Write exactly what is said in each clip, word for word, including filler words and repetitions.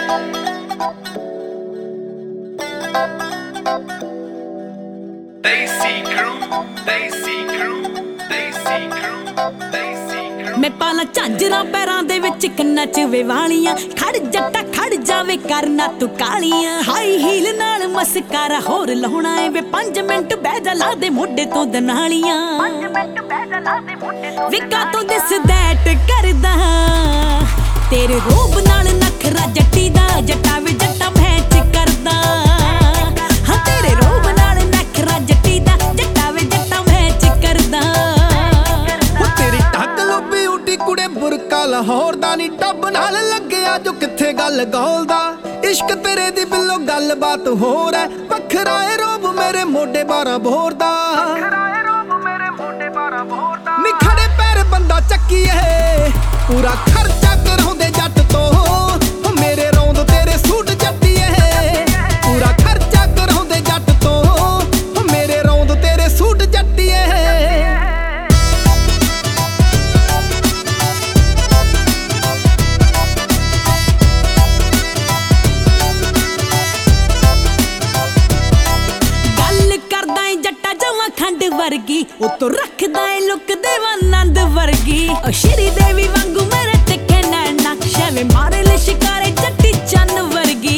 मैं पाला झांजरा पैरां दे विच कन्नां च वे वालियां खड़ जट्टा खड़ जावे करना तू कालियां हाई हील नाल मस्कारा होर लाउणा ए वे पांच मिंट बह जा ला दे मोढे तो दनालियां विका तो दिस दैट करदा तेरे रूप नाल नखरा जट्टी दा जट्टा वे जट्टा मैच करदा हां तेरे रूप नाल नखरा जट्टी दा जट्टा वे जट्टा मैच करदा तेरी टक लुबी उडी कुड़े बुरका लाहौर दा नी टब नाल लग्या जो किथे गल गौलदा इश्क तेरे दी बिल्लो गल बात होर है वखरा ए रूप मेरे मोढे बारह बोर दा नी खड़े पैर बंदा चक्कीए पूरा खर्चा कराउंदे जट तो मेरे रौंद तेरे सूट जट्टीए पूरा खर्चा कराउंदे जट तो मेरे रौंद तेरे सूट जट्टीए खंड वर्गी उतो रखदा है लुक देवानंद वर्गी ओ श्री देवी वांगू मेरे तिखे नैना शैवे मारे ले शिकारे जट्टी चन वर्गी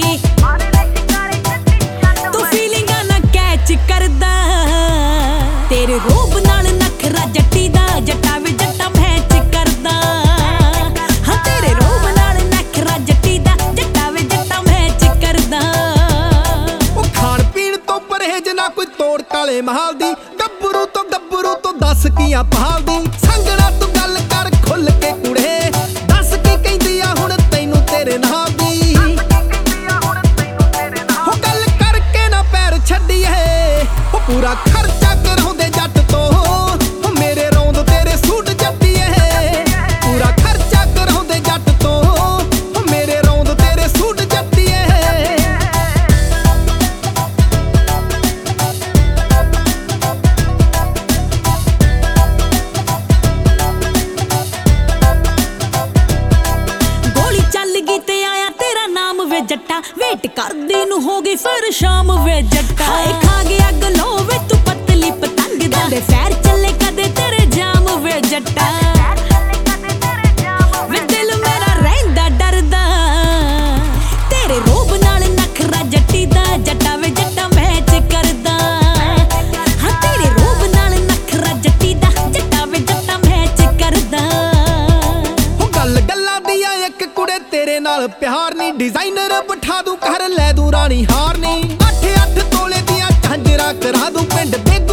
तू फीलिंगा ना कैच करदा तेरे रूप नाल नखरा जट्टी दा जट्टा वे जट्टा मैच करदा हां तेरे रूप नाल नखरा जट्टी दा जट्टा वे जट्टा मैच करदा ओ खान पीण तो परहेज ना कोई तोड़ काले महल दी गब्बरू तो गब्बरू तो दस कियां पहाल दी संगड़ा तू गल कर खुल के कुड़े दस की कहंदी आ हुण तैनू तेरे नाल दी हो गल करके ना पैर छड्डीए ओ पूरा खर्चा कराउंदे जट तो मेरे रौंद तेरे सूट जट्टीए पूरा खर्चा कराउंदे जट तो मेरे रौंद तेरे सूट जट्टीए जट्टा वेट करदी नू हो गई फिर शाम वे जट्टा खा गया गलो वे तू पतली पतंग दे फैर चले कदे तेरे जाम वे जट्टा वे दिल मेरा रहिंदा डरदा तेरे रूप नाल नखरा जट्टी दा जट्टा वे जट्टा मैच करदा हां तेरे रूप नाल नखरा जट्टी दा जट्टा वे जट्टा मैच करदा हो गल गल्ला दिया एक कुड़े तेरे नाल प्यार नी डिजाइनर बिठा दूं कर लै दूं रानी हार नी अठ अठ तोले दियां झांजरा करा दूं पिंड बेगू